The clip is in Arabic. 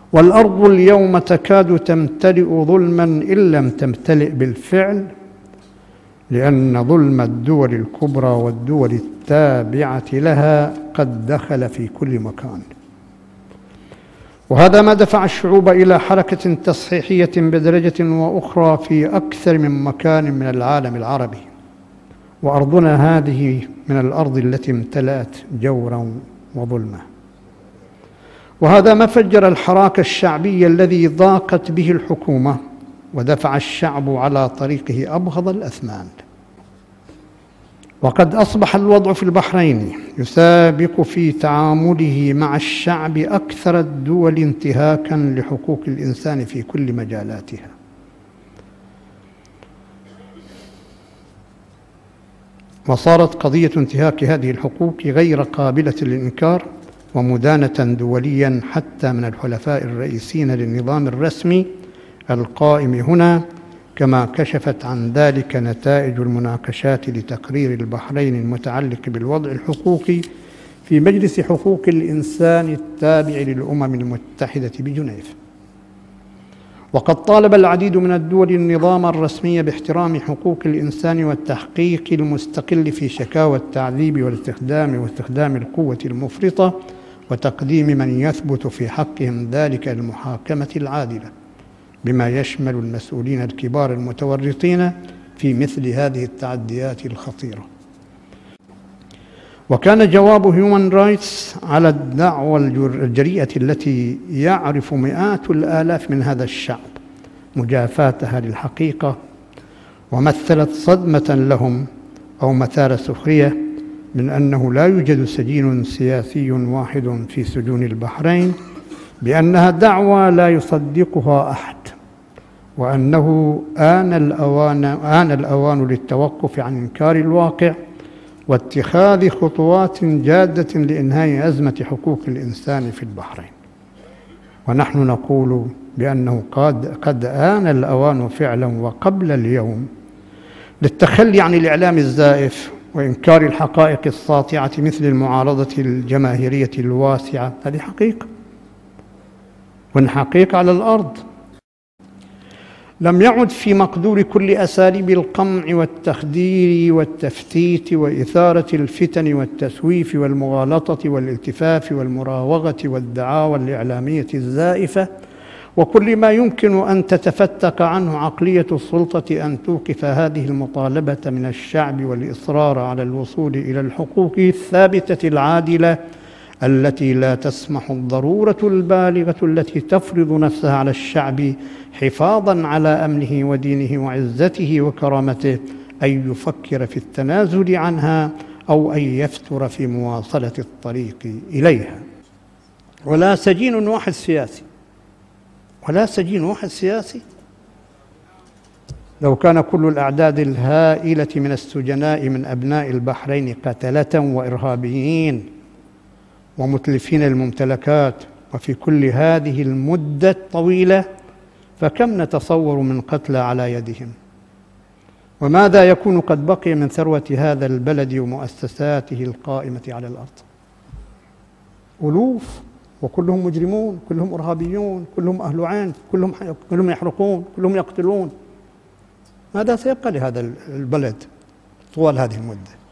والأرض اليوم تكاد تمتلئ ظلما إن لم تمتلئ بالفعل، لأن ظلم الدول الكبرى والدول التابعة لها قد دخل في كل مكان. وهذا ما دفع الشعوب إلى حركة تصحيحية بدرجة وأخرى في أكثر من مكان من العالم العربي، وأرضنا هذه من الأرض التي امتلأت جورا وظلما. وهذا ما فجر الحراك الشعبي الذي ضاقت به الحكومة ودفع الشعب على طريقه أبغض الأثمان. وقد أصبح الوضع في البحرين يسابق في تعامله مع الشعب أكثر الدول انتهاكاً لحقوق الإنسان في كل مجالاتها. وصارت قضية انتهاك هذه الحقوق غير قابلة للإنكار ومدانة دولياً حتى من الحلفاء الرئيسيين للنظام الرسمي القائم هنا، كما كشفت عن ذلك نتائج المناقشات لتقرير البحرين المتعلق بالوضع الحقوقي في مجلس حقوق الإنسان التابع للأمم المتحدة بجنيف. وقد طالب العديد من الدول النظام الرسمي باحترام حقوق الإنسان والتحقيق المستقل في شكاوى التعذيب واستخدام القوة المفرطة وتقديم من يثبت في حقهم ذلك المحاكمة العادلة، بما يشمل المسؤولين الكبار المتورطين في مثل هذه التعديات الخطيرة. وكان جواب هيومن رايتس على الدعوى الجريئة التي يعرف مئات الآلاف من هذا الشعب مجافاتها للحقيقة ومثلت صدمة لهم أو مثار سخرية من أنه لا يوجد سجين سياسي واحد في سجون البحرين، بأنها دعوى لا يصدقها أحد، وأنه آن الأوان للتوقف عن إنكار الواقع واتخاذ خطوات جادة لإنهاء أزمة حقوق الإنسان في البحرين. ونحن نقول بأنه قد آن الأوان فعلا وقبل اليوم للتخلي عن الإعلام الزائف وإنكار الحقائق الساطعة مثل المعارضة الجماهيرية الواسعة. هذه حقيقة، وإن حقيقة على الأرض. لم يعد في مقدور كل أساليب القمع والتخدير والتفتيت وإثارة الفتن والتسويف والمغالطة والالتفاف والمراوغة والدعاوى الإعلامية الزائفة وكل ما يمكن أن تتفتق عنه عقلية السلطة أن توقف هذه المطالبة من الشعب والإصرار على الوصول إلى الحقوق الثابتة العادلة التي لا تسمح الضرورة البالغة التي تفرض نفسها على الشعب حفاظاً على أمنه ودينه وعزته وكرامته أن يفكر في التنازل عنها أو أن يفتر في مواصلة الطريق إليها. ولا سجين واحد سياسي. لو كان كل الأعداد الهائلة من السجناء من أبناء البحرين قتلة وإرهابيين ومتلفين الممتلكات وفي كل هذه المدة الطويلة، فكم نتصور من قتلى على يدهم؟ وماذا يكون قد بقي من ثروة هذا البلد ومؤسساته القائمة على الأرض؟ ألوف، وكلهم مجرمون، كلهم إرهابيون، كلهم أهل عين، كلهم يحرقون، كلهم يقتلون. ماذا سيبقى لهذا البلد طوال هذه المدة؟